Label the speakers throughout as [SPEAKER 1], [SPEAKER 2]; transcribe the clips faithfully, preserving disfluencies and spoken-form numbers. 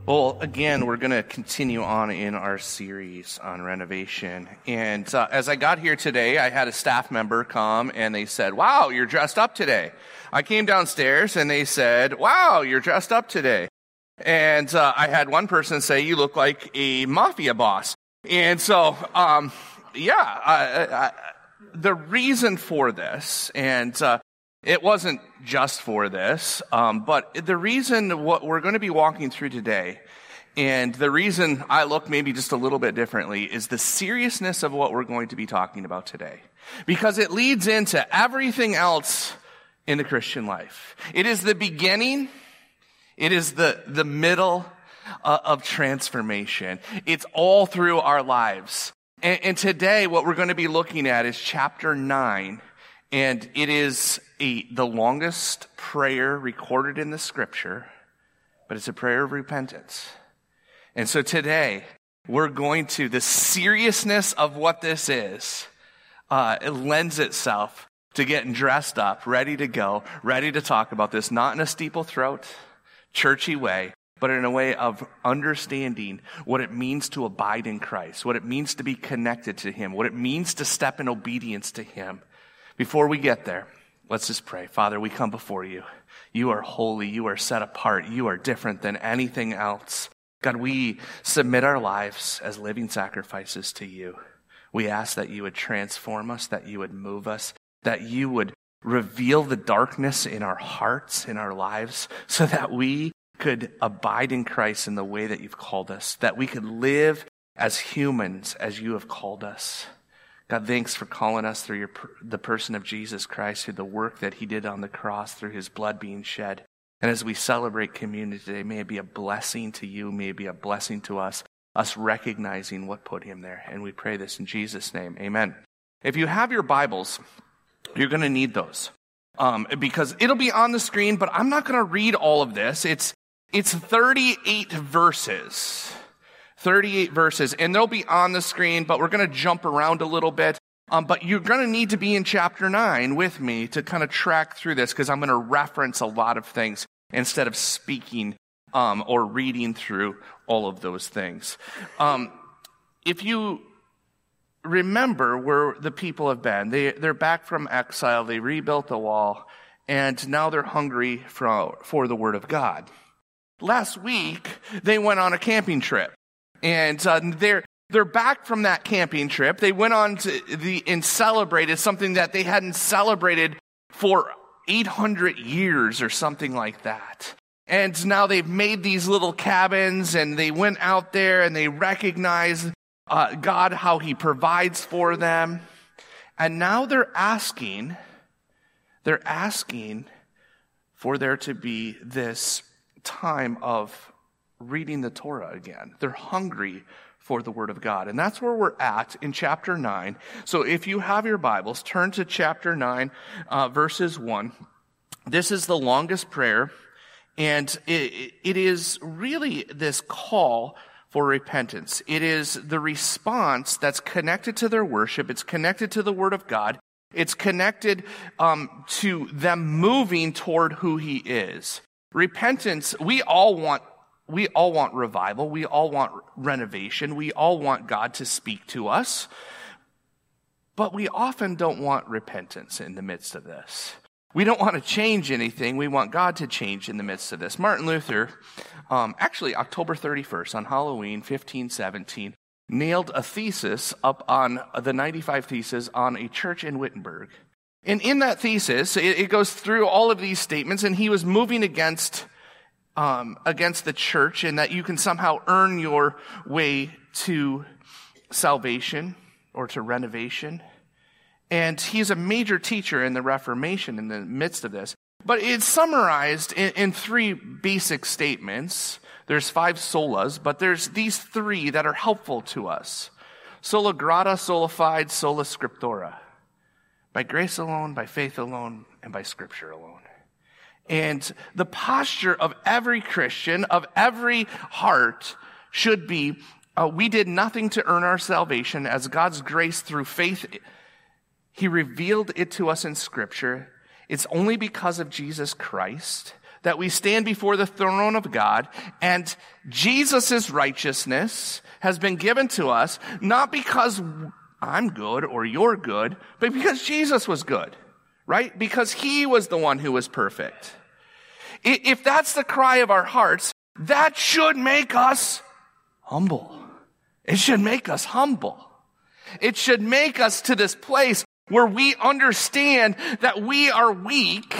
[SPEAKER 1] Well, again, we're going to continue on in our series on renovation. And uh, as I got here today, I had a staff member come and they said, "Wow, you're dressed up today." I came downstairs and they said, "Wow, you're dressed up today." And uh, I had one person say, "You look like a mafia boss." And so, um, yeah, I, I, the reason for this, and uh, it wasn't just for this, um, but the reason what we're going to be walking through today, and the reason I look maybe just a little bit differently, is the seriousness of what we're going to be talking about today. Because it leads into everything else in the Christian life. It is the beginning, it is the, the middle uh, of transformation. It's all through our lives. And, and today what we're going to be looking at is chapter nine. And it is a, the longest prayer recorded in the scripture, but it's a prayer of repentance. And so today, we're going to, the seriousness of what this is, uh, it lends itself to getting dressed up, ready to go, ready to talk about this, not in a steeple throat, churchy way, but in a way of understanding what it means to abide in Christ, what it means to be connected to Him, what it means to step in obedience to Him. Before we get there, let's just pray. Father, we come before you. You are holy. You are set apart. You are different than anything else. God, we submit our lives as living sacrifices to you. We ask that you would transform us, that you would move us, that you would reveal the darkness in our hearts, in our lives, so that we could abide in Christ in the way that you've called us, that we could live as humans as you have called us. God, thanks for calling us through your, the person of Jesus Christ, through the work that he did on the cross, through his blood being shed. And as we celebrate communion today, may it be a blessing to you, may it be a blessing to us, us recognizing what put him there. And we pray this in Jesus' name. Amen. If you have your Bibles, you're going to need those um, because it'll be on the screen, but I'm not going to read all of this. It's, it's thirty-eight verses. thirty-eight verses, and they'll be on the screen, but we're going to jump around a little bit. Um, but you're going to need to be in chapter nine with me to kind of track through this, because I'm going to reference a lot of things instead of speaking um, or reading through all of those things. Um, if you remember where the people have been, they, they're back from exile, they rebuilt the wall, and now they're hungry for, for the Word of God. Last week, they went on a camping trip. And uh, they're they're back from that camping trip. They went on to the and celebrated something that they hadn't celebrated for eight hundred years or something like that. And now they've made these little cabins, and they went out there and they recognized uh, God, how he provides for them. And now they're asking, they're asking for there to be this time of reading the Torah again. They're hungry for the Word of God. And that's where we're at in chapter nine. So if you have your Bibles, turn to chapter nine, uh, verses one. This is the longest prayer, and it, it is really this call for repentance. It is the response that's connected to their worship. It's connected to the Word of God. It's connected um, to them moving toward who he is. Repentance, we all want We all want revival. We all want renovation. We all want God to speak to us. But we often don't want repentance in the midst of this. We don't want to change anything. We want God to change in the midst of this. Martin Luther, um, actually October thirty-first on Halloween, fifteen seventeen, nailed a thesis up on the ninety-five Theses on a church in Wittenberg. And in that thesis, it, it goes through all of these statements, and he was moving against Um, against the church, and that you can somehow earn your way to salvation or to renovation. And he's a major teacher in the Reformation in the midst of this. But it's summarized in, in three basic statements. There's five solas, but there's these three that are helpful to us. Sola grata, sola fide, sola scriptura. By grace alone, by faith alone, and by Scripture alone. And the posture of every Christian, of every heart, should be, uh, we did nothing to earn our salvation. As God's grace through faith, he revealed it to us in Scripture. It's only because of Jesus Christ that we stand before the throne of God, and Jesus' righteousness has been given to us, not because I'm good or you're good, but because Jesus was good, right? Because he was the one who was perfect. If that's the cry of our hearts, that should make us humble. It should make us humble. It should make us to this place where we understand that we are weak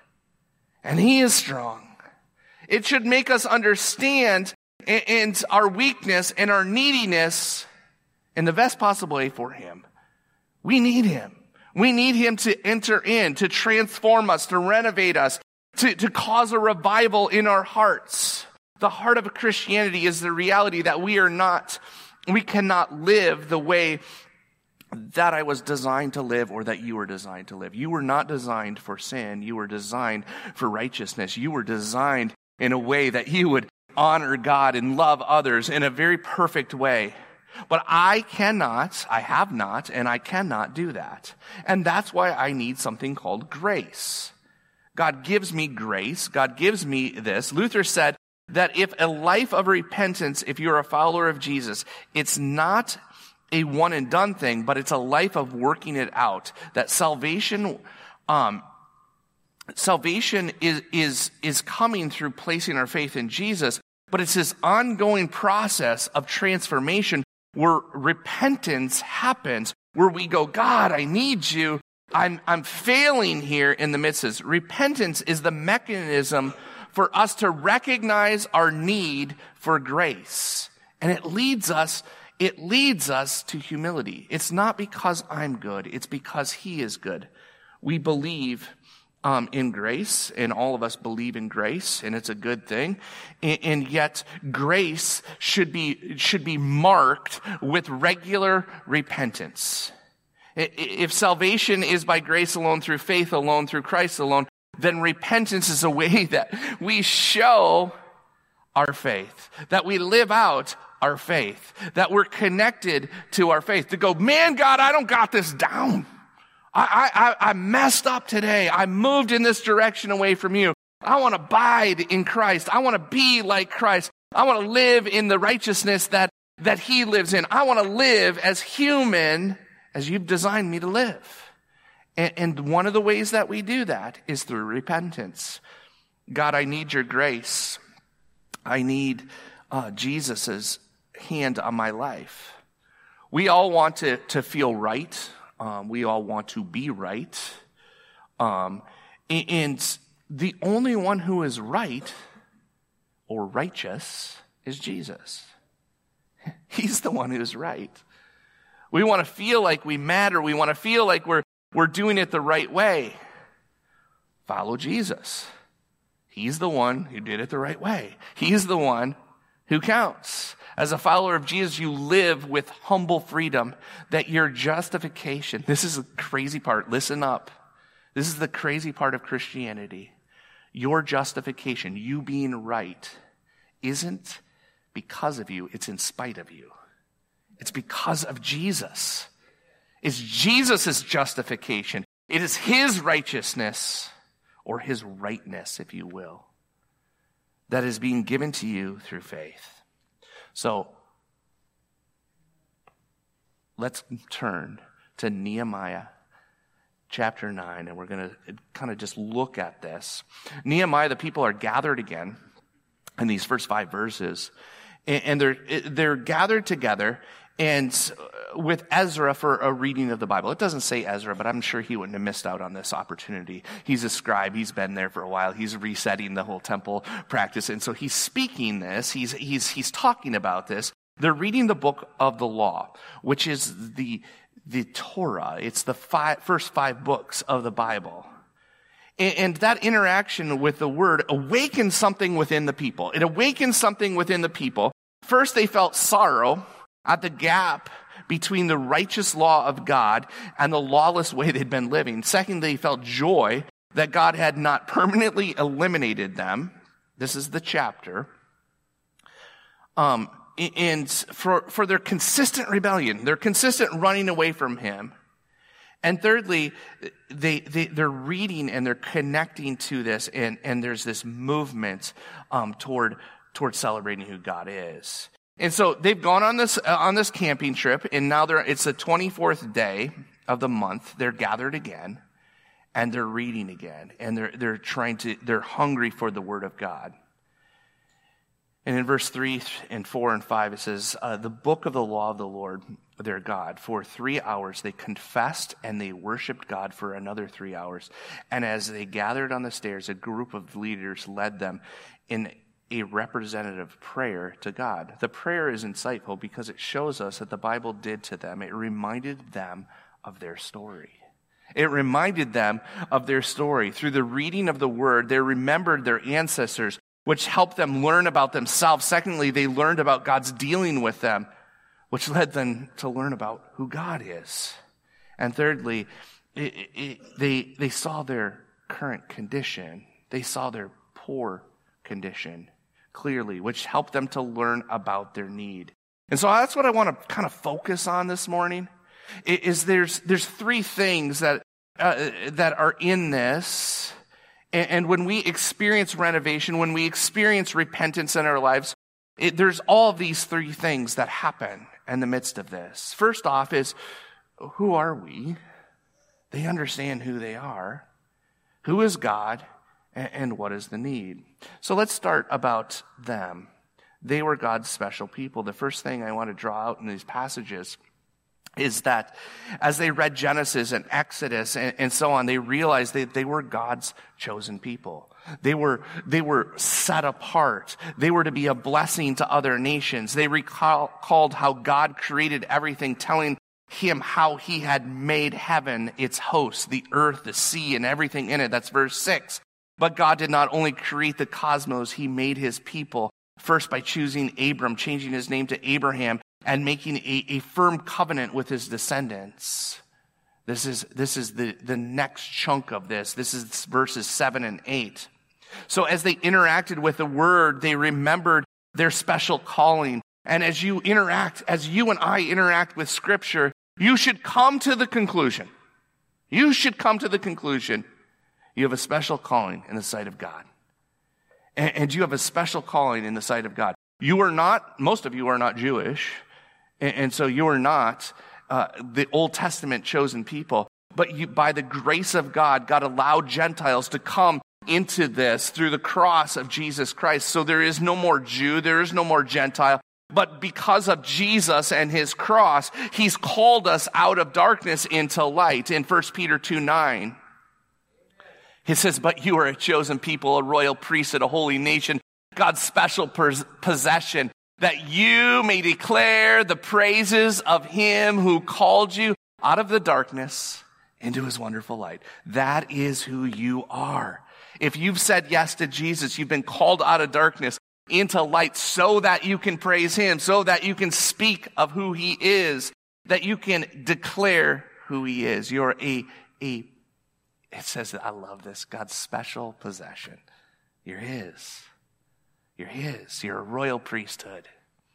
[SPEAKER 1] and he is strong. It should make us understand and our weakness and our neediness in the best possible way for him. We need him. We need him to enter in, to transform us, to renovate us, to, to cause a revival in our hearts. The heart of Christianity is the reality that we are not, we cannot live the way that I was designed to live or that you were designed to live. You were not designed for sin. You were designed for righteousness. You were designed in a way that you would honor God and love others in a very perfect way. But I cannot, I have not, and I cannot do that. And that's why I need something called grace. God gives me grace. God gives me this. Luther said that if a life of repentance, if you're a follower of Jesus, it's not a one and done thing, but it's a life of working it out. That salvation, um, salvation is, is, is coming through placing our faith in Jesus, but it's this ongoing process of transformation where repentance happens, where we go, God, I need you. I'm, I'm failing here in the midst of this. Repentance is the mechanism for us to recognize our need for grace. And it leads us, it leads us to humility. It's not because I'm good. It's because he is good. We believe Um, in grace, and all of us believe in grace, and it's a good thing. And, and yet, grace should be should be marked with regular repentance. If salvation is by grace alone, through faith alone, through Christ alone, then repentance is a way that we show our faith, that we live out our faith, that we're connected to our faith. To go, man, God, I don't got this down. I, I, I messed up today. I moved in this direction away from you. I want to abide in Christ. I want to be like Christ. I want to live in the righteousness that, that he lives in. I want to live as human as you've designed me to live. And, and one of the ways that we do that is through repentance. God, I need your grace. I need uh, Jesus' hand on my life. We all want to, to feel right. Um, we all want to be right. Um, and the only one who is right or righteous is Jesus. He's the one who's right. We want to feel like we matter. We want to feel like we're, we're doing it the right way. Follow Jesus. He's the one who did it the right way. He's the one who counts. As a follower of Jesus, you live with humble freedom, that your justification, this is the crazy part, listen up. This is the crazy part of Christianity. Your justification, you being right, isn't because of you, it's in spite of you. It's because of Jesus. It's Jesus' justification. It is his righteousness, or his rightness, if you will, that is being given to you through faith. So, let's turn to Nehemiah chapter nine, and we're going to kind of just look at this. Nehemiah, the people are gathered again in these first five verses, and they're, they're gathered together and with Ezra for a reading of the Bible. It doesn't say Ezra, but I'm sure he wouldn't have missed out on this opportunity. He's a scribe. He's been there for a while. He's resetting the whole temple practice. And so he's speaking this. He's, he's, he's talking about this. They're reading the book of the law, which is the, the Torah. It's the five, first five books of the Bible. And, and that interaction with the word awakens something within the people. It awakens something within the people. First, they felt sorrow at the gap between the righteous law of God and the lawless way they'd been living. Second, they felt joy that God had not permanently eliminated them. This is the chapter. Um, and for, for their consistent rebellion, their consistent running away from him. And thirdly, they, they, they're reading and they're connecting to this, and, and there's this movement um, toward, toward celebrating who God is. And so they've gone on this, uh, on this camping trip, and now they're, it's the twenty-fourth day of the month. They're gathered again, and they're reading again, and they're, they're trying to, they're hungry for the Word of God. And in verse three and four and five, it says, uh, the book of the law of the Lord, their God, for three hours they confessed and they worshiped God for another three hours. And as they gathered on the stairs, a group of leaders led them in a representative prayer to God. The prayer is insightful because it shows us that the Bible did to them. It reminded them of their story. It reminded them of their story. Through the reading of the Word, they remembered their ancestors, which helped them learn about themselves. Secondly, they learned about God's dealing with them, which led them to learn about who God is. And thirdly, it, it, they, they saw their current condition. They saw their poor condition clearly, which helped them to learn about their need. And so that's what I want to kind of focus on this morning, is there's, there's three things that, uh, that are in this. And when we experience renovation, when we experience repentance in our lives, it, there's all of these three things that happen in the midst of this. First off is, who are we? They understand who they are. Who is God? And, and what is the need? So let's start about them. They were God's special people. The first thing I want to draw out in these passages is that as they read Genesis and Exodus and, and so on, they realized that they were God's chosen people. They were, they were set apart. They were to be a blessing to other nations. They recalled how God created everything, telling him how he had made heaven, its host, the earth, the sea, and everything in it. That's verse six. But God did not only create the cosmos, he made his people, first by choosing Abram, changing his name to Abraham, and making a, a firm covenant with his descendants. This is, this is the, the next chunk of this. This is verses seven and eight. So as they interacted with the Word, they remembered their special calling. And as you interact, as you and I interact with Scripture, you should come to the conclusion. You should come to the conclusion you have a special calling in the sight of God. And, and you have a special calling in the sight of God. You are not, most of you are not Jewish. And so you are not uh, the Old Testament chosen people. But you, by the grace of God, God allowed Gentiles to come into this through the cross of Jesus Christ. So there is no more Jew, there is no more Gentile. But because of Jesus and his cross, he's called us out of darkness into light. In First Peter two nine, he says, but you are a chosen people, a royal priesthood, a holy nation, God's special possession, that you may declare the praises of him who called you out of the darkness into his wonderful light. That is who you are. If you've said yes to Jesus, you've been called out of darkness into light so that you can praise him, so that you can speak of who he is, that you can declare who he is. You're a, a, it says that, I love this, God's special possession. You're his. You're his. You're a royal priesthood.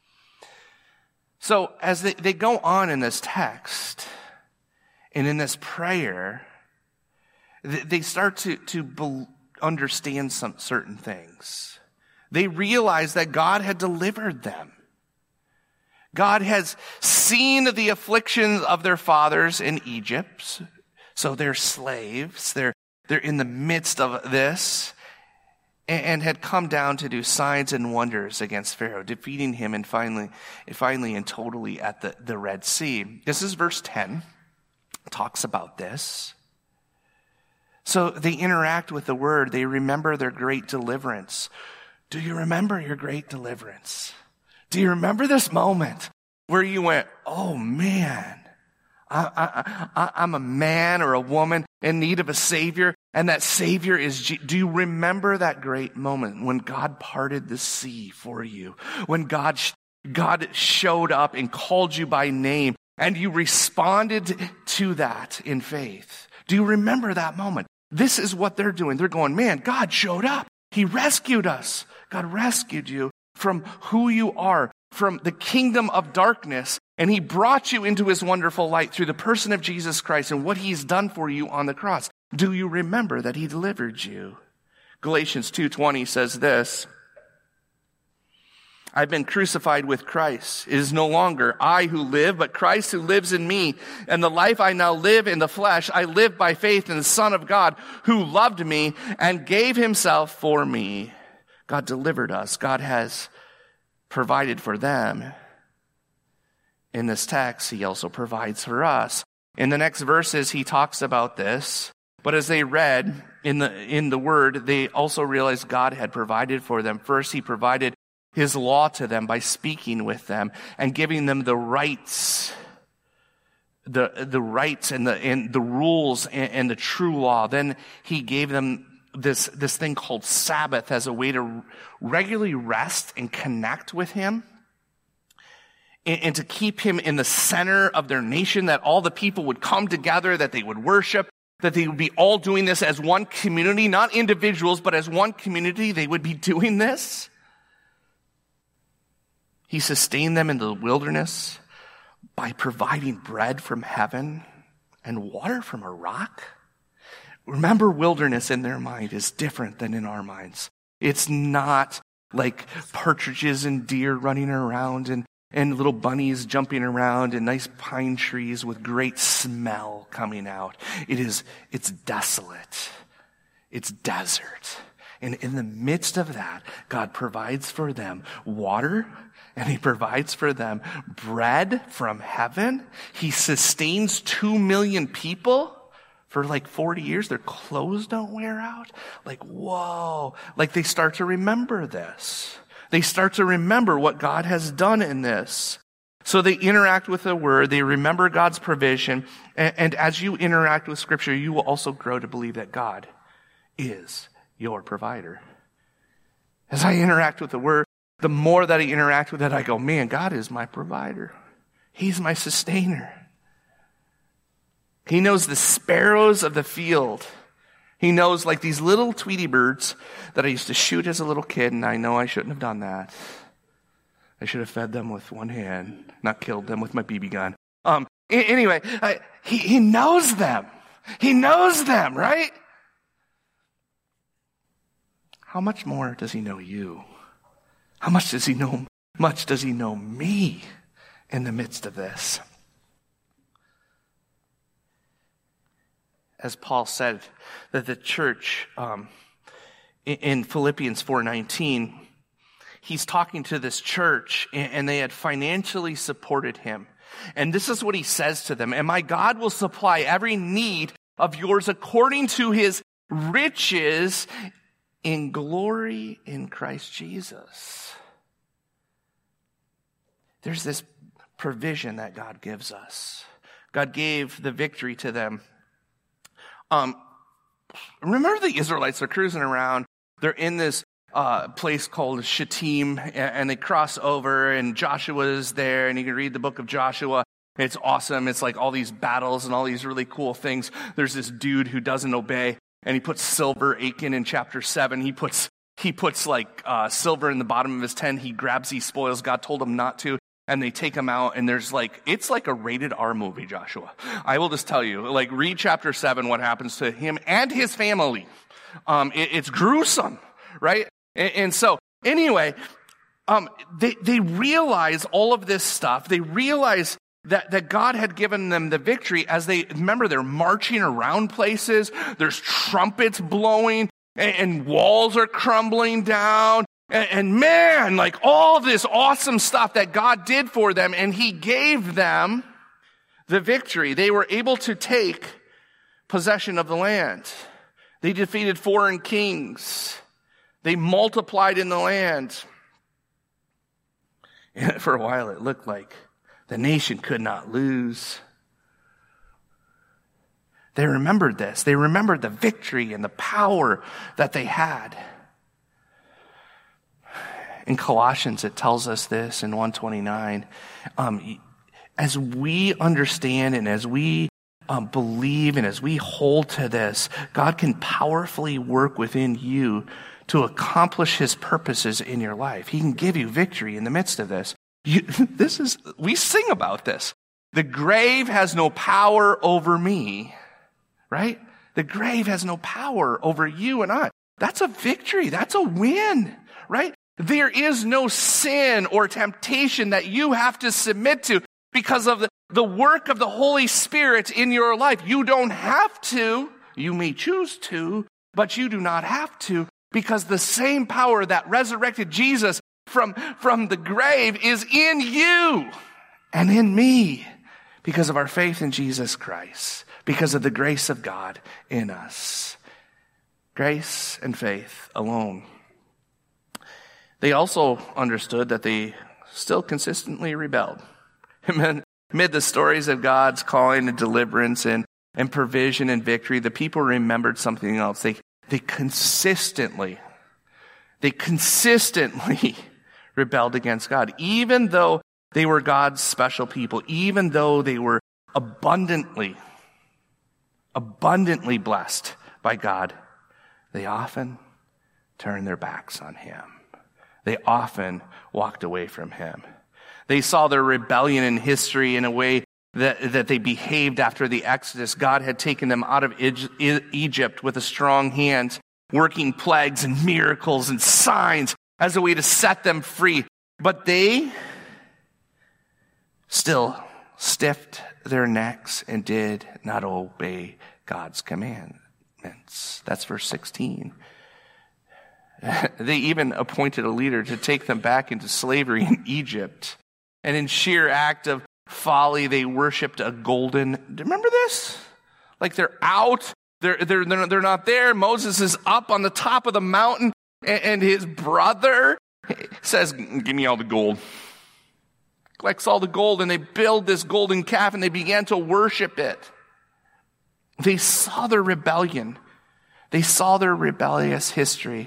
[SPEAKER 1] So as they, they go on in this text and in this prayer, they, they start to, to be, understand some certain things. They realize that God had delivered them. God has seen the afflictions of their fathers in Egypt. So they're slaves. They're, they're in the midst of this. And had come down to do signs and wonders against Pharaoh, defeating him and finally, finally and totally at the, the Red Sea. This is verse ten. It talks about this. So they interact with the Word. They remember their great deliverance. Do you remember your great deliverance? Do you remember this moment where you went, oh man, I, I, I, I'm a man or a woman in need of a Savior, and that Savior is, G- do you remember that great moment when God parted the sea for you? When God, sh- God showed up and called you by name, and you responded to that in faith? Do you remember that moment? This is what they're doing. They're going, man, God showed up. He rescued us. God rescued you from who you are. from the kingdom of darkness, and he brought you into his wonderful light through the person of Jesus Christ and what he's done for you on the cross. Do you remember that he delivered you? Galatians two twenty says this, I've been crucified with Christ. It is no longer I who live, but Christ who lives in me. And the life I now live in the flesh, I live by faith in the Son of God who loved me and gave himself for me. God delivered us. God has provided for them. In this text, he also provides for us. In the next verses, he talks about this. But as they read in the, in the word, they also realized God had provided for them. First, he provided his law to them by speaking with them and giving them the rights, the, the rights and the, and the rules and, and the true law. Then he gave them this, this thing called Sabbath as a way to regularly rest and connect with him and, and to keep him in the center of their nation, that all the people would come together, that they would worship, that they would be all doing this as one community, not individuals, but as one community, they would be doing this. He sustained them in the wilderness by providing bread from heaven and water from a rock. Remember, wilderness in their mind is different than in our minds. It's not like partridges and deer running around and, and little bunnies jumping around and nice pine trees with great smell coming out. It is, it's desolate. It's desert. And in the midst of that, God provides for them water, and he provides for them bread from heaven. He sustains two million people for like forty years. Their clothes don't wear out. Like, whoa. Like they start to remember this. They start to remember what God has done in this. So they interact with the word. They remember God's provision. And, and as you interact with Scripture, you will also grow to believe that God is your provider. As I interact with the word, the more that I interact with it, I go, man, God is my provider. He's my sustainer. He knows the sparrows of the field. He knows, like these little Tweety birds that I used to shoot as a little kid, and I know I shouldn't have done that. I should have fed them with one hand, not killed them with my B B gun. Um. Anyway, I, he, he knows them. He knows them, right? How much more does he know you? How much does he know, much does he know me in the midst of this? As Paul said, that the church um, in Philippians four nineteen, he's talking to this church, and they had financially supported him. And this is what he says to them, and my God will supply every need of yours according to his riches in glory in Christ Jesus. There's this provision that God gives us. God gave the victory to them. Um, remember the Israelites are cruising around. They're in this uh, place called Shittim, and, and they cross over, and Joshua's there, and you can read the book of Joshua. It's awesome. It's like all these battles and all these really cool things. There's this dude who doesn't obey, and he puts silver, Achan, in chapter seven. He puts he puts like uh, silver in the bottom of his tent. He grabs these spoils. God told him not to. And they take him out, and there's like, it's like a rated R movie, Joshua. I will just tell you, like, read chapter seven, what happens to him and his family. Um, it, it's gruesome, right? And, and so, anyway, um, they, they realize all of this stuff. They realize that, that God had given them the victory as they, remember, they're marching around places. There's trumpets blowing, and, and walls are crumbling down. And man, like all this awesome stuff that God did for them, and he gave them the victory. They were able to take possession of the land. They defeated foreign kings. They multiplied in the land. And for a while it looked like the nation could not lose. They remembered this. They remembered the victory and the power that they had. In Colossians, it tells us this in one twenty-nine. Um, as we understand and as we um, believe and as we hold to this, God can powerfully work within you to accomplish his purposes in your life. He can give you victory in the midst of this. You, this is, we sing about this. The grave has no power over me, right? The grave has no power over you and I. That's a victory. That's a win, right? There is no sin or temptation that you have to submit to because of the, the work of the Holy Spirit in your life. You don't have to. You may choose to, but you do not have to, because the same power that resurrected Jesus from, from the grave is in you and in me because of our faith in Jesus Christ, because of the grace of God in us. Grace and faith alone. They also understood that they still consistently rebelled. Amid the stories of God's calling and deliverance and, and provision and victory, the people remembered something else. They, they consistently, they consistently rebelled against God, even though they were God's special people, even though they were abundantly, abundantly blessed by God. They often turned their backs on him. They often walked away from him. They saw their rebellion in history in a way that, that they behaved after the Exodus. God had taken them out of Egypt with a strong hand, working plagues and miracles and signs as a way to set them free. But they still stiffed their necks and did not obey God's commandments. That's verse sixteen. They even appointed a leader to take them back into slavery in Egypt. And in sheer act of folly, they worshipped a golden, remember this? Like they're out, they're, they're, they're not there. Moses is up on the top of the mountain, and his brother says, give me all the gold. Collects all the gold, and they build this golden calf, and they began to worship it. They saw their rebellion. They saw their rebellious history.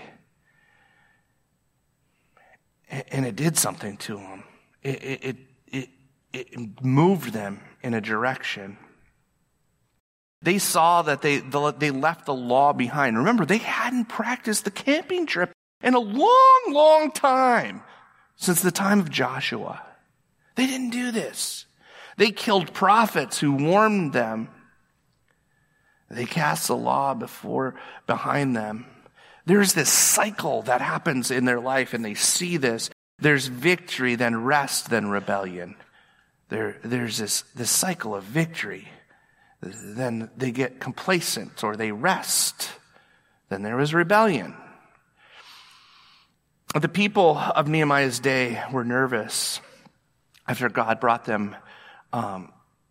[SPEAKER 1] And it did something to them. It, it, it, it moved them in a direction. They saw that they, they left the law behind. Remember, they hadn't practiced the camping trip in a long, long time, since the time of Joshua. They didn't do this. They killed prophets who warned them. They cast the law before, behind them. There's this cycle that happens in their life, and they see this. There's victory, then rest, then rebellion. There, there's this, this cycle of victory. Then they get complacent, or they rest. Then there is rebellion. The people of Nehemiah's day were nervous after God brought them. Um,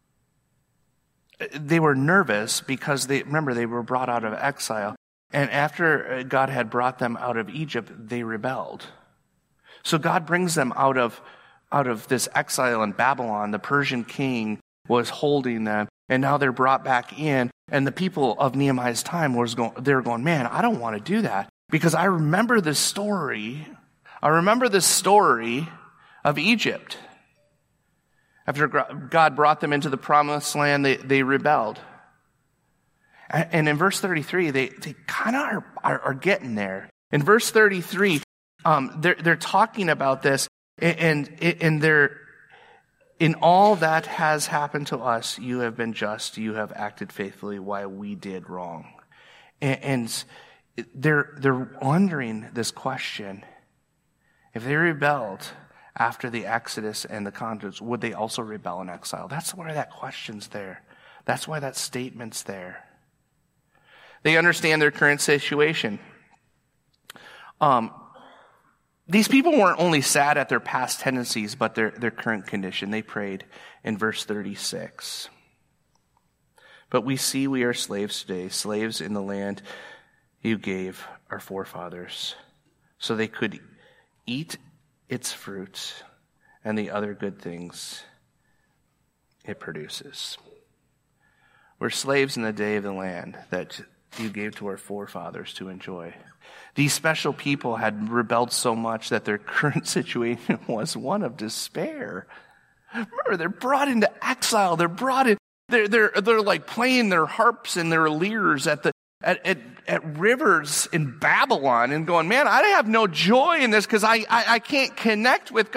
[SPEAKER 1] they were nervous because they, remember, they were brought out of exile. And after God had brought them out of Egypt, they rebelled. So God brings them out of, out of this exile in Babylon. The Persian king was holding them, and now they're brought back in. And the people of Nehemiah's time was going, they were going, man, I don't want to do that, because I remember this story. I remember this story of Egypt. After God brought them into the promised land, they, they rebelled. And in verse thirty-three, they, they kind of are, are, are getting there. In verse thirty-three, um, they're, they're talking about this, and, and they're, in all that has happened to us, you have been just, you have acted faithfully while we did wrong. And, and they're, they're wondering this question. If they rebelled after the Exodus and the conquest, would they also rebel in exile? That's why that question's there. That's why that statement's there. They understand their current situation. Um, these people weren't only sad at their past tendencies, but their, their current condition. They prayed in verse thirty-six. But we see we are slaves today, slaves in the land you gave our forefathers, so they could eat its fruit and the other good things it produces. We're slaves in the day of the land that you gave to our forefathers to enjoy. These special people had rebelled so much that their current situation was one of despair. Remember, they're brought into exile. They're brought in. They're they're they're like playing their harps and their lyres at the at at, at rivers in Babylon and going, man, I have no joy in this because I, I I can't connect with God.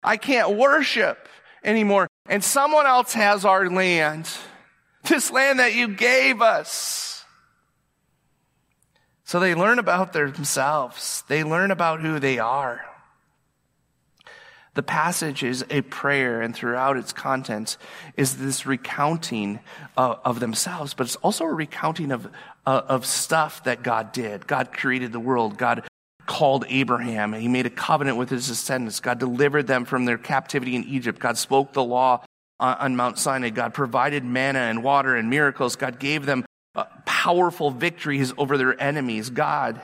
[SPEAKER 1] I can't worship anymore. And someone else has our land. This land that you gave us. So they learn about themselves. They learn about who they are. The passage is a prayer, and throughout its contents is this recounting of, of themselves, but it's also a recounting of, uh, of stuff that God did. God created the world. God called Abraham, and he made a covenant with his descendants. God delivered them from their captivity in Egypt. God spoke the law on, on Mount Sinai. God provided manna and water and miracles. God gave them uh, powerful victories over their enemies. God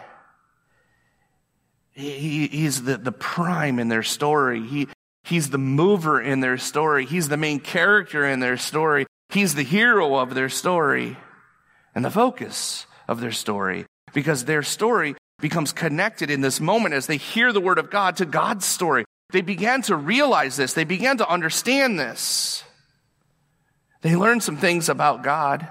[SPEAKER 1] He, he's the, the prime in their story. He, he's the mover in their story. He's the main character in their story. He's the hero of their story and the focus of their story, because their story becomes connected in this moment as they hear the word of God to God's story. They began to realize this. They began to understand this. They learned some things about God.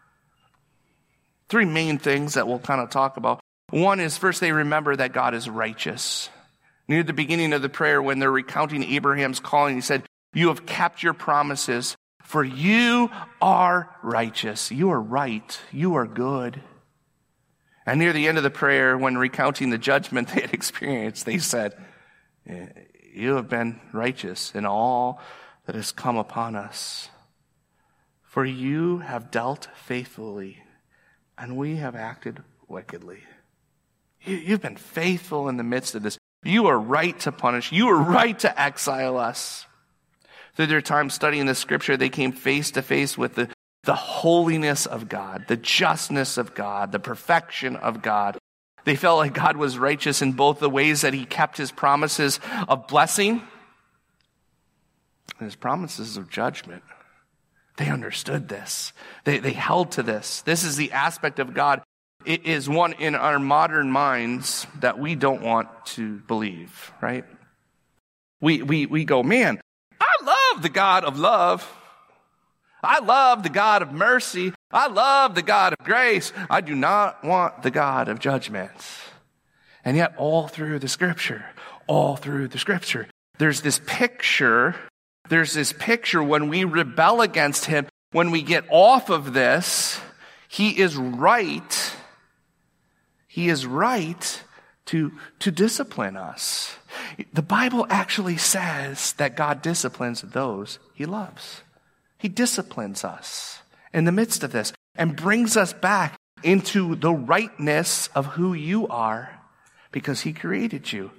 [SPEAKER 1] Three main things that we'll kind of talk about. One is, first, they remember that God is righteous. Near the beginning of the prayer, when they're recounting Abraham's calling, he said, "You have kept your promises, for you are righteous." You are right. You are good. And near the end of the prayer, when recounting the judgment they had experienced, they said, "You have been righteous in all that has come upon us. For you have dealt faithfully, and we have acted wickedly." You've been faithful in the midst of this. You are right to punish. You are right to exile us. Through their time studying the scripture, they came face to face with the, the holiness of God, the justness of God, the perfection of God. They felt like God was righteous in both the ways that he kept his promises of blessing and his promises of judgment. They understood this. They, they held to this. This is the aspect of God. It is one in our modern minds that we don't want to believe, right? We, we, we go, man, I love the God of love. I love the God of mercy. I love the God of grace. I do not want the God of judgment. And yet all through the scripture, all through the scripture, there's this picture, there's this picture when we rebel against him, when we get off of this, he is right. He is right to, to discipline us. The Bible actually says that God disciplines those he loves. He disciplines us in the midst of this and brings us back into the rightness of who you are because he created you.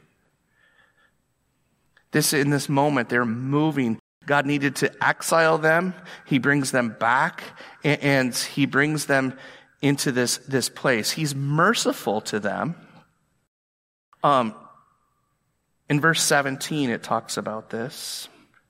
[SPEAKER 1] This, in this moment, they're moving. God needed to exile them. He brings them back, and, and he brings them into this, this place. He's merciful to them. Um, in verse seventeen, it talks about this.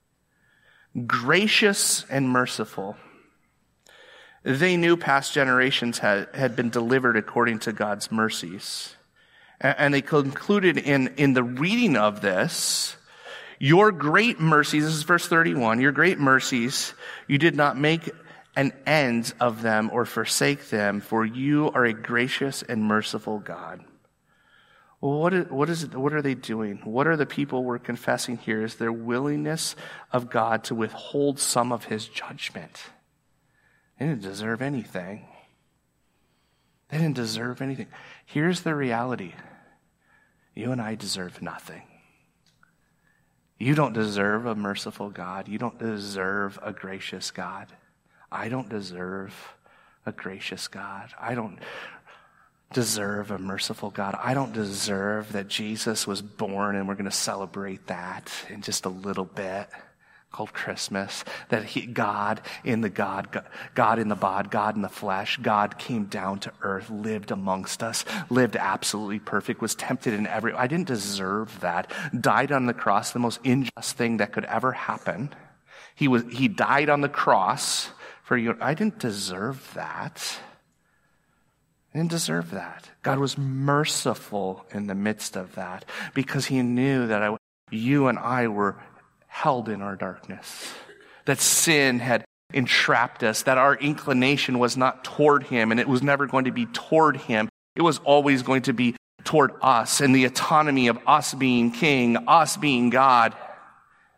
[SPEAKER 1] Gracious and merciful. They knew past generations had, had been delivered according to God's mercies. And, and they concluded in, in the reading of this, your great mercies, this is verse thirty-one, your great mercies, you did not make an end of them or forsake them, for you are a gracious and merciful God. Well, what is, what is it, what are they doing? What are the people we're confessing here? Is their willingness of God to withhold some of his judgment. They didn't deserve anything. They didn't deserve anything. Here's the reality. You and I deserve nothing. You don't deserve a merciful God. You don't deserve a gracious God. I don't deserve a gracious God. I don't deserve a merciful God. I don't deserve that Jesus was born, and we're going to celebrate that in just a little bit, called Christmas, that he, God in the God, God, God in the bod, God in the flesh, God came down to earth, lived amongst us, lived absolutely perfect, was tempted in every, I didn't deserve that, died on the cross, the most unjust thing that could ever happen. He was, he died on the cross for you. I didn't deserve that. I didn't deserve that. God was merciful in the midst of that because he knew that I, you and I were held in our darkness, that sin had entrapped us, that our inclination was not toward him, and it was never going to be toward him. It was always going to be toward us and the autonomy of us being king, us being God.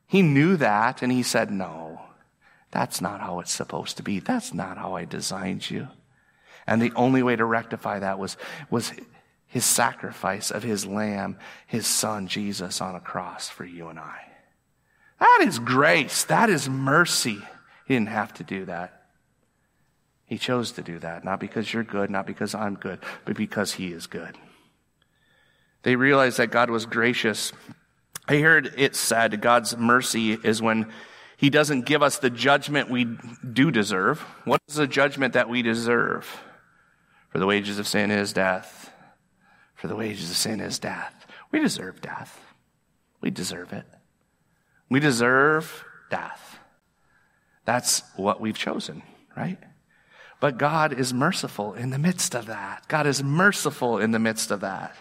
[SPEAKER 1] He knew that, and he said, no, that's not how it's supposed to be. That's not how I designed you. And the only way to rectify that was, was his sacrifice of his lamb, his son, Jesus, on a cross for you and I. That is grace. That is mercy. He didn't have to do that. He chose to do that, not because you're good, not because I'm good, but because he is good. They realized that God was gracious. I heard it said God's mercy is when he doesn't give us the judgment we do deserve. What is the judgment that we deserve? For the wages of sin is death. For the wages of sin is death. We deserve death. We deserve it. We deserve death. That's what we've chosen, right? But God is merciful in the midst of that. God is merciful in the midst of that.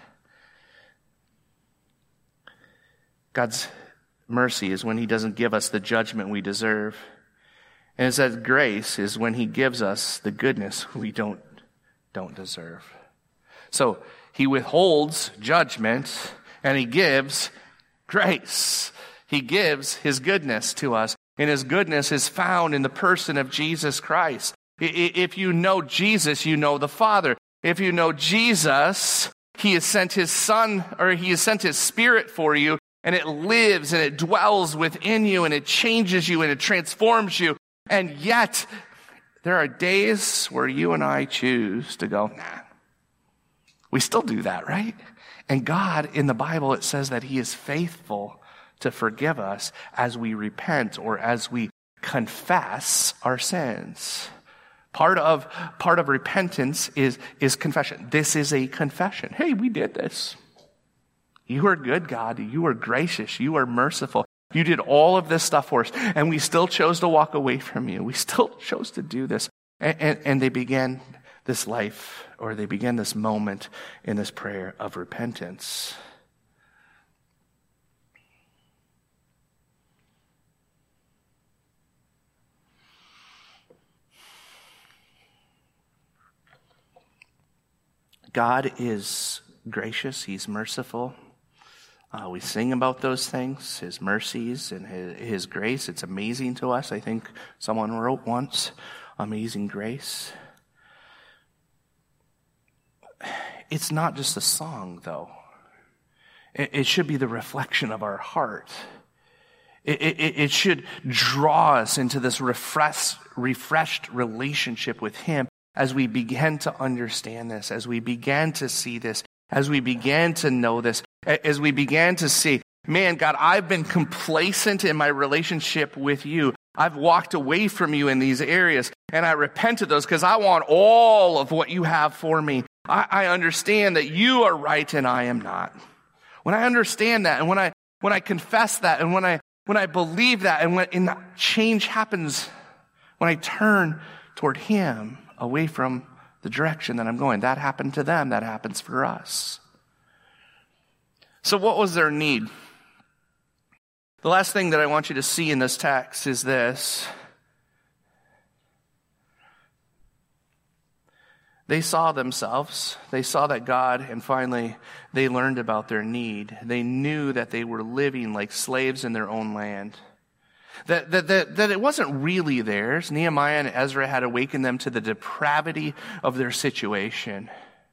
[SPEAKER 1] God's mercy is when he doesn't give us the judgment we deserve. And it says grace is when he gives us the goodness we don't, don't deserve. So he withholds judgment and he gives grace. He gives his goodness to us. And his goodness is found in the person of Jesus Christ. If you know Jesus, you know the Father. If you know Jesus, he has sent his Son, or he has sent his Spirit for you, and it lives and it dwells within you and it changes you and it transforms you. And yet, there are days where you and I choose to go, nah. We still do that, right? And God, in the Bible, it says that he is faithful to forgive us as we repent or as we confess our sins. Part of, part of repentance is, is confession. This is a confession. Hey, we did this. You are good, God. You are gracious. You are merciful. You did all of this stuff for us, and we still chose to walk away from you. We still chose to do this. And, and, and they began this life, or they began this moment in this prayer of repentance. God is gracious. He's merciful. Uh, we sing about those things, his mercies and his, his grace. It's amazing to us. I think someone wrote once, Amazing Grace. It's not just a song, though. It, it should be the reflection of our heart. It, it, it should draw us into this refreshed, refreshed relationship with him as we begin to understand this, as we begin to see this, as we began to know this, as we began to see, man, God, I've been complacent in my relationship with you. I've walked away from you in these areas, and I repent of those because I want all of what you have for me. I, I understand that you are right and I am not. When I understand that, and when I when I confess that, and when I when I believe that, and when and that change happens, when I turn toward him away from the direction that I'm going, that happened to them, that happens for us. So what was their need? The last thing that I want you to see in this text is this. They saw themselves. They saw that God, and finally they learned about their need. They knew that they were living like slaves in their own land. That, that, that, that it wasn't really theirs. Nehemiah and Ezra had awakened them to the depravity of their situation.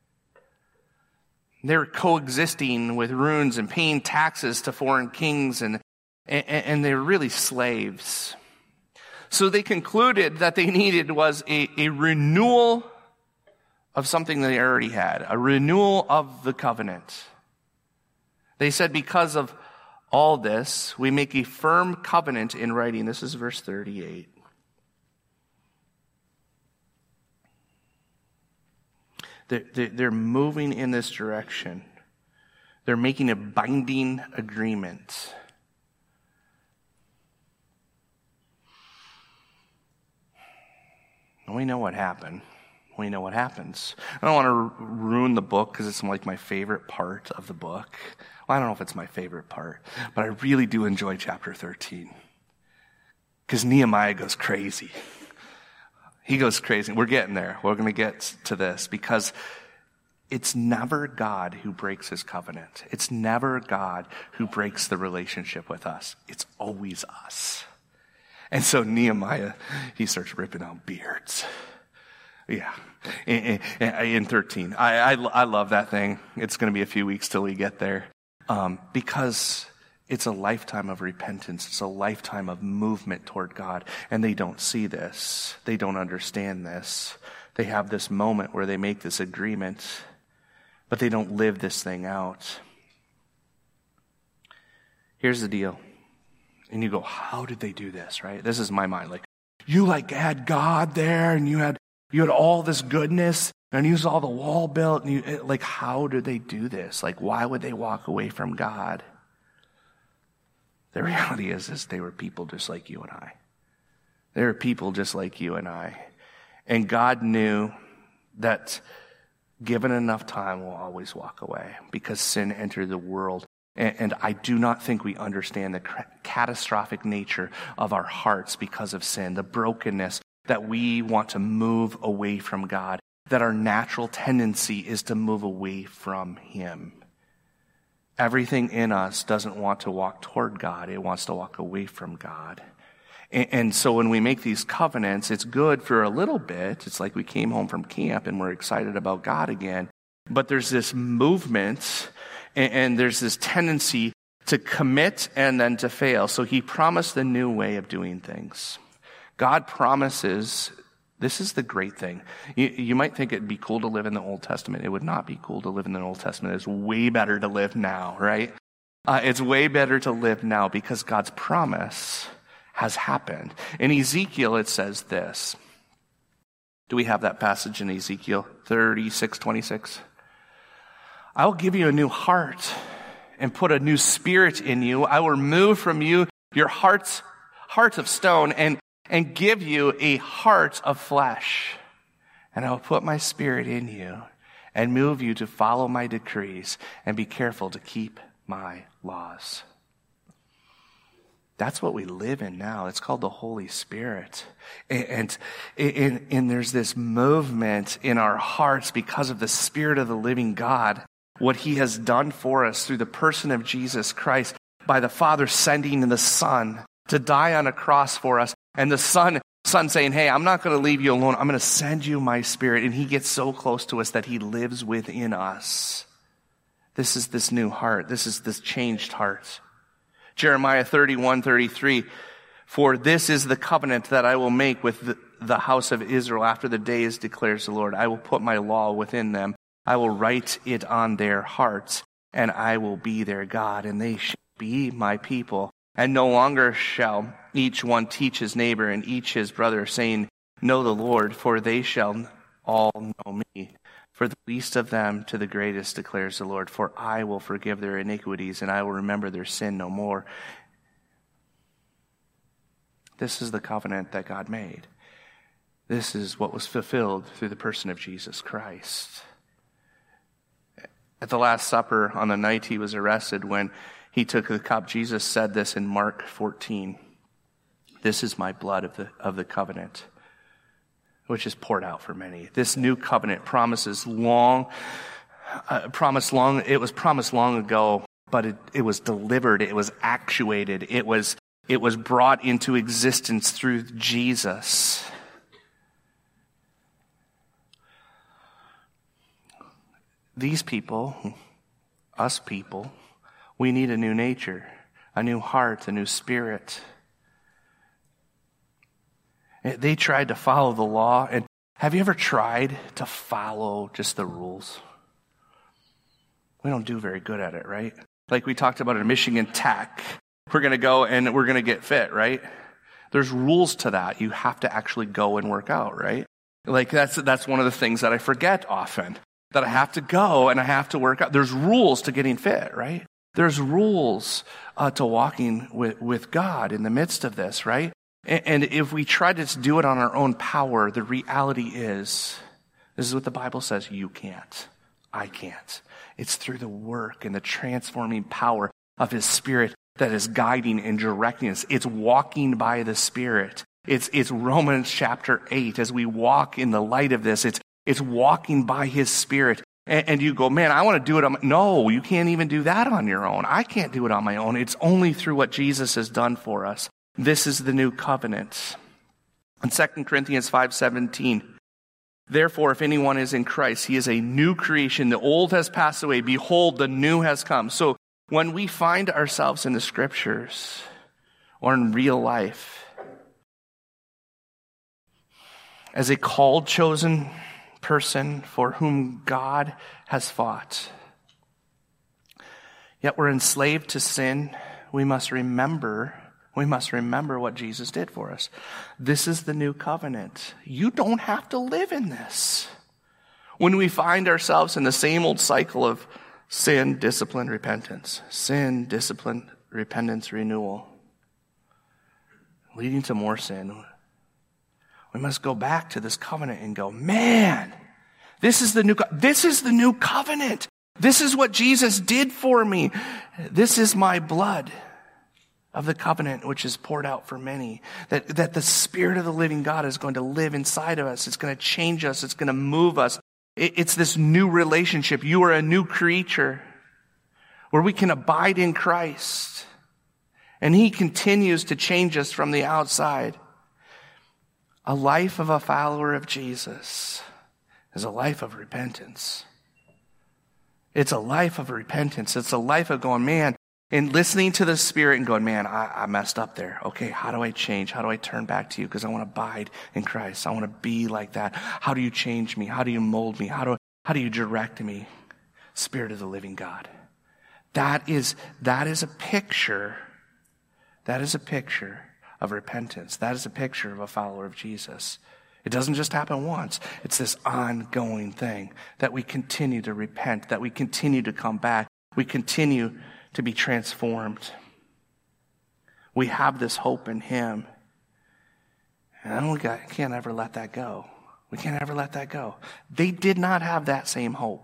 [SPEAKER 1] They were coexisting with ruins and paying taxes to foreign kings, and, and, and they were really slaves. So they concluded that they needed was a, a renewal of something they already had, a renewal of the covenant. They said, because of all this, we make a firm covenant in writing. This is verse thirty-eight. They're, they're moving in this direction. They're making a binding agreement. And we know what happened. We know what happens. I don't want to ruin the book because it's like my favorite part of the book. Well, I don't know if it's my favorite part, but I really do enjoy chapter thirteen. Because Nehemiah goes crazy. He goes crazy. We're getting there. We're going to get to this because it's never God who breaks his covenant. It's never God who breaks the relationship with us. It's always us. And so Nehemiah, he starts ripping out beards. Yeah, in, in, in thirteen. I, I, I love that thing. It's going to be a few weeks till we get there. Um, because it's a lifetime of repentance. It's a lifetime of movement toward God. And they don't see this. They don't understand this. They have this moment where they make this agreement, but they don't live this thing out. Here's the deal. And you go, how did they do this, right? This is my mind. Like, you like had God there, and you had you had all this goodness, and you saw the wall built, and you, like, how did they do this? Like, why would they walk away from God? The reality is, is they were people just like you and I. They were people just like you and I. And God knew that given enough time, we'll always walk away because sin entered the world. And, and I do not think we understand the c- catastrophic nature of our hearts because of sin, the brokenness that we want to move away from God, that our natural tendency is to move away from Him. Everything in us doesn't want to walk toward God. It wants to walk away from God. And, and so when we make these covenants, it's good for a little bit. It's like we came home from camp and we're excited about God again. But there's this movement and, and there's this tendency to commit and then to fail. So He promised a new way of doing things. God promises, this is the great thing. You, you might think it'd be cool to live in the Old Testament. It would not be cool to live in the Old Testament. It's way better to live now, right? Uh, it's way better to live now because God's promise has happened. In Ezekiel, it says this. Do we have that passage in Ezekiel thirty-six twenty-six? I will give you a new heart and put a new spirit in you. I will remove from you your hearts, heart of stone and and give you a heart of flesh. And I will put my spirit in you and move you to follow my decrees and be careful to keep my laws. That's what we live in now. It's called the Holy Spirit. And, and, and, and there's this movement in our hearts because of the Spirit of the living God, what He has done for us through the person of Jesus Christ, by the Father sending the Son to die on a cross for us. And the Son, Son saying, hey, I'm not going to leave you alone. I'm going to send you my Spirit. And He gets so close to us that He lives within us. This is this new heart. This is this changed heart. Jeremiah thirty-one thirty-three, for this is the covenant that I will make with the, the house of Israel after the days, declares the Lord. I will put my law within them. I will write it on their hearts, and I will be their God, and they shall be my people. And no longer shall each one teach his neighbor and each his brother, saying, know the Lord, for they shall all know me. For the least of them to the greatest, declares the Lord, for I will forgive their iniquities and I will remember their sin no more. This is the covenant that God made. This is what was fulfilled through the person of Jesus Christ. At the Last Supper, on the night He was arrested, when He took the cup, Jesus said this in Mark fourteen. This is my blood of the, of the covenant, which is poured out for many. This new covenant promises long, uh, promised long, it was promised long ago, but it, it was delivered, it was actuated, it was, it was brought into existence through Jesus. These people, us people, we need a new nature, a new heart, a new spirit. They tried to follow the law. And have you ever tried to follow just the rules? We don't do very good at it, right? Like we talked about in Michigan Tech. We're going to go and we're going to get fit, right? There's rules to that. You have to actually go and work out, right? Like that's that's one of the things that I forget often, that I have to go and I have to work out. There's rules to getting fit, right? There's rules uh, to walking with, with God in the midst of this, right? And if we try to do it on our own power, the reality is, this is what the Bible says, you can't. I can't. It's through the work and the transforming power of His Spirit that is guiding and directing us. It's walking by the Spirit. It's, it's Romans chapter eight. As we walk in the light of this, it's, it's walking by His Spirit. and, and you go, man, I want to do it on my, no, you can't even do that on your own. I can't do it on my own. It's only through what Jesus has done for us. This is the new covenant. In Second Corinthians five seventeen, therefore, if anyone is in Christ, he is a new creation. The old has passed away. Behold, the new has come. So when we find ourselves in the scriptures or in real life as a called, chosen person for whom God has fought, yet we're enslaved to sin, we must remember We must remember what Jesus did for us. This is the new covenant. You don't have to live in this. When we find ourselves in the same old cycle of sin, discipline, repentance, sin, discipline, repentance, renewal, leading to more sin, we must go back to this covenant and go, man, this is the new, co- this is the new covenant. This is what Jesus did for me. This is my blood of the covenant which is poured out for many. That, that the Spirit of the living God is going to live inside of us. It's going to change us. It's going to move us. It, it's this new relationship. You are a new creature where we can abide in Christ. And He continues to change us from the outside. A life of a follower of Jesus is a life of repentance. It's a life of repentance. It's a life of going, man, and listening to the Spirit and going, man, I, I messed up there. Okay, how do I change? How do I turn back to you? Because I want to abide in Christ. I want to be like that. How do you change me? How do you mold me? How do, how do you direct me? Spirit of the living God. That is, that is a picture, that is a picture of repentance. That is a picture of a follower of Jesus. It doesn't just happen once. It's this ongoing thing that we continue to repent, that we continue to come back. We continue to be transformed. We have this hope in Him. And we got, can't ever let that go. We can't ever let that go. They did not have that same hope.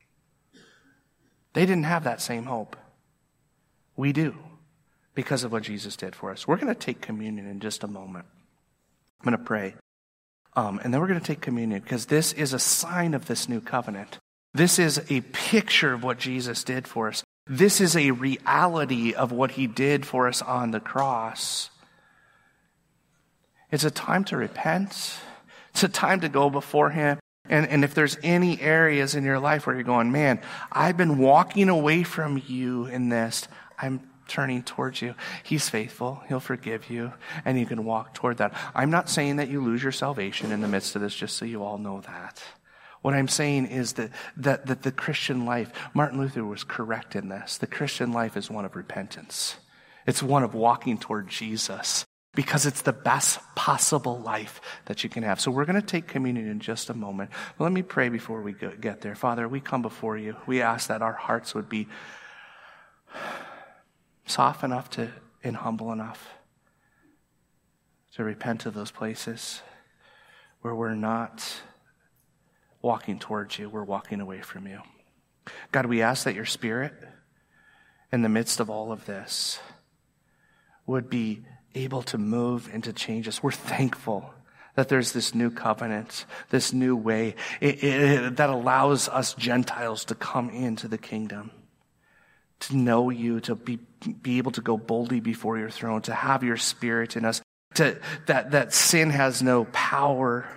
[SPEAKER 1] They didn't have that same hope. We do, because of what Jesus did for us. We're going to take communion in just a moment. I'm going to pray. Um, and then we're going to take communion, because this is a sign of this new covenant. This is a picture of what Jesus did for us. This is a reality of what He did for us on the cross. It's a time to repent. It's a time to go before Him. And, and if there's any areas in your life where you're going, man, I've been walking away from you in this, I'm turning towards you. He's faithful. He'll forgive you. And you can walk toward that. I'm not saying that you lose your salvation in the midst of this, just so you all know that. What I'm saying is that, that, that the Christian life, Martin Luther was correct in this. The Christian life is one of repentance. It's one of walking toward Jesus, because it's the best possible life that you can have. So we're going to take communion in just a moment. But let me pray before we go, get there. Father, we come before you. We ask that our hearts would be soft enough to and humble enough to repent of those places where we're not walking towards you, we're walking away from you. God, we ask that your Spirit, in the midst of all of this, would be able to move and to change us. We're thankful that there's this new covenant, this new way it, it, that allows us Gentiles to come into the kingdom, to know you, to be, be able to go boldly before your throne, to have your Spirit in us, to, that, that sin has no power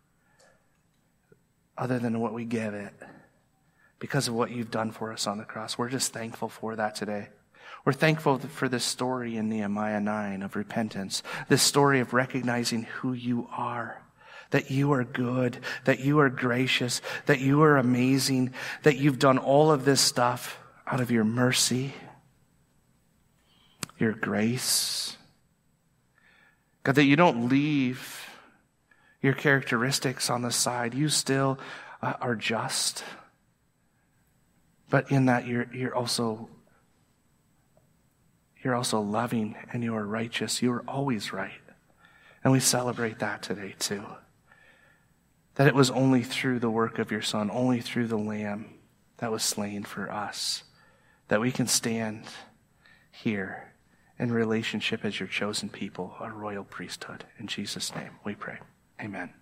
[SPEAKER 1] other than what we give it, because of what you've done for us on the cross. We're just thankful for that today. We're thankful for this story in Nehemiah nine of repentance, this story of recognizing who you are, that you are good, that you are gracious, that you are amazing, that you've done all of this stuff out of your mercy, your grace. God, that you don't leave your characteristics on the side. You still uh, are just. But in that you're you're also you're also loving, and you are righteous. You are always right. And we celebrate that today too. That it was only through the work of your Son, only through the Lamb that was slain for us, that we can stand here in relationship as your chosen people, a royal priesthood. In Jesus' name we pray. Amen.